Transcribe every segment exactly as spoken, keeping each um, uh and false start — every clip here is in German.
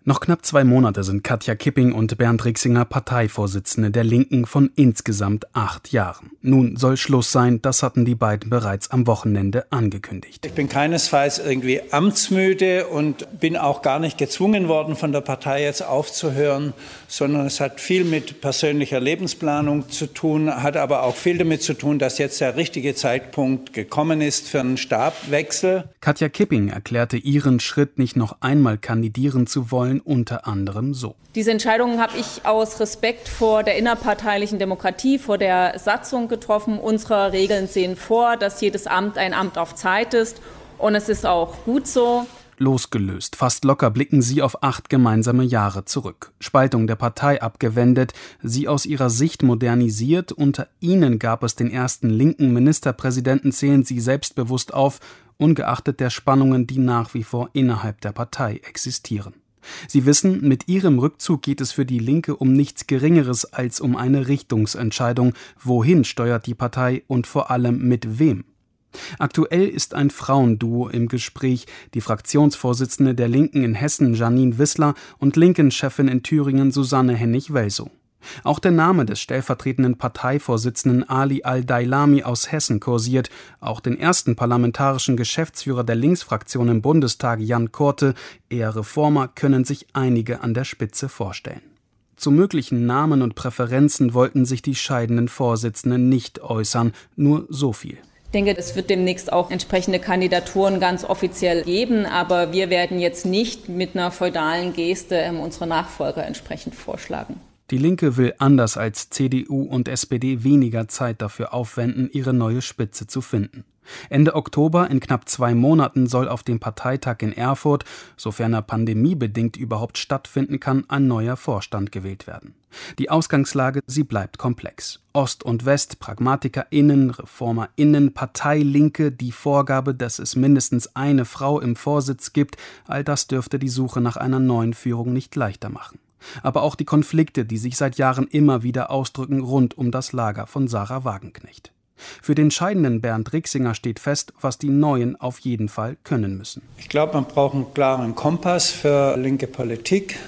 Noch knapp zwei Monate sind Katja Kipping und Bernd Rixinger Parteivorsitzende der Linken von insgesamt acht Jahren. Nun soll Schluss sein, das hatten die beiden bereits am Wochenende angekündigt. Ich bin keinesfalls irgendwie amtsmüde und bin auch gar nicht gezwungen worden, von der Partei jetzt aufzuhören, sondern es hat viel mit persönlicher Lebensplanung zu tun, hat aber auch viel damit zu tun, dass jetzt der richtige Zeitpunkt gekommen ist für einen Stabwechsel. Katja Kipping erklärte ihren Schritt, nicht noch einmal kandidieren zu wollen, unter anderem so. Diese Entscheidung habe ich aus Respekt vor der innerparteilichen Demokratie, vor der Satzung getroffen. Unsere Regeln sehen vor, dass jedes Amt ein Amt auf Zeit ist, und es ist auch gut so. Losgelöst, fast locker blicken sie auf acht gemeinsame Jahre zurück. Spaltung der Partei abgewendet, sie aus ihrer Sicht modernisiert. Unter ihnen gab es den ersten linken Ministerpräsidenten, zählen sie selbstbewusst auf, ungeachtet der Spannungen, die nach wie vor innerhalb der Partei existieren. Sie wissen, mit ihrem Rückzug geht es für die Linke um nichts Geringeres als um eine Richtungsentscheidung. Wohin steuert die Partei und vor allem mit wem? Aktuell ist ein Frauenduo im Gespräch, die Fraktionsvorsitzende der Linken in Hessen Jeanine Wissler und Linken-Chefin in Thüringen Susanne Hennig-Welsow. Auch der Name des stellvertretenden Parteivorsitzenden Ali Al-Dailami aus Hessen kursiert. Auch den ersten parlamentarischen Geschäftsführer der Linksfraktion im Bundestag, Jan Korte, eher Reformer, können sich einige an der Spitze vorstellen. Zu möglichen Namen und Präferenzen wollten sich die scheidenden Vorsitzenden nicht äußern, nur so viel. Ich denke, es wird demnächst auch entsprechende Kandidaturen ganz offiziell geben, aber wir werden jetzt nicht mit einer feudalen Geste unsere Nachfolger entsprechend vorschlagen. Die Linke will anders als C D U und S P D weniger Zeit dafür aufwenden, ihre neue Spitze zu finden. Ende Oktober, in knapp zwei Monaten, soll auf dem Parteitag in Erfurt, sofern er pandemiebedingt überhaupt stattfinden kann, ein neuer Vorstand gewählt werden. Die Ausgangslage, sie bleibt komplex. Ost und West, PragmatikerInnen, ReformerInnen, Parteilinke, die Vorgabe, dass es mindestens eine Frau im Vorsitz gibt, all das dürfte die Suche nach einer neuen Führung nicht leichter machen. Aber auch die Konflikte, die sich seit Jahren immer wieder ausdrücken, rund um das Lager von Sahra Wagenknecht. Für den scheidenden Bernd Rixinger steht fest, was die Neuen auf jeden Fall können müssen. Ich glaube, man braucht einen klaren Kompass für linke Politik,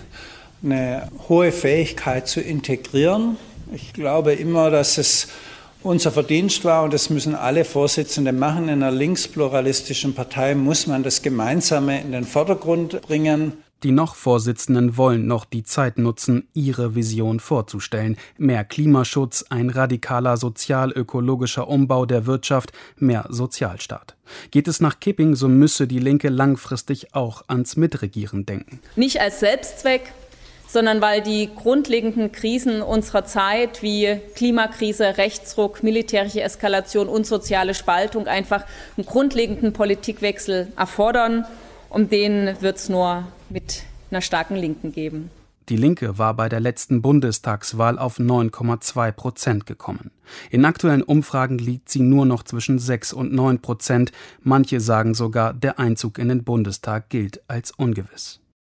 eine hohe Fähigkeit zu integrieren. Ich glaube immer, dass es unser Verdienst war, und das müssen alle Vorsitzende machen. In einer linkspluralistischen Partei muss man das Gemeinsame in den Vordergrund bringen. Die noch Vorsitzenden wollen noch die Zeit nutzen, ihre Vision vorzustellen. Mehr Klimaschutz, ein radikaler sozial-ökologischer Umbau der Wirtschaft, mehr Sozialstaat. Geht es nach Kipping, so müsse die Linke langfristig auch ans Mitregieren denken. Nicht als Selbstzweck, sondern weil die grundlegenden Krisen unserer Zeit wie Klimakrise, Rechtsruck, militärische Eskalation und soziale Spaltung einfach einen grundlegenden Politikwechsel erfordern. Um den wird es nur mit einer starken Linken geben. Die Linke war bei der letzten Bundestagswahl auf neun Komma zwei Prozent gekommen. In aktuellen Umfragen liegt sie nur noch zwischen sechs und neun Prozent. Manche sagen sogar, der Einzug in den Bundestag gilt als ungewiss.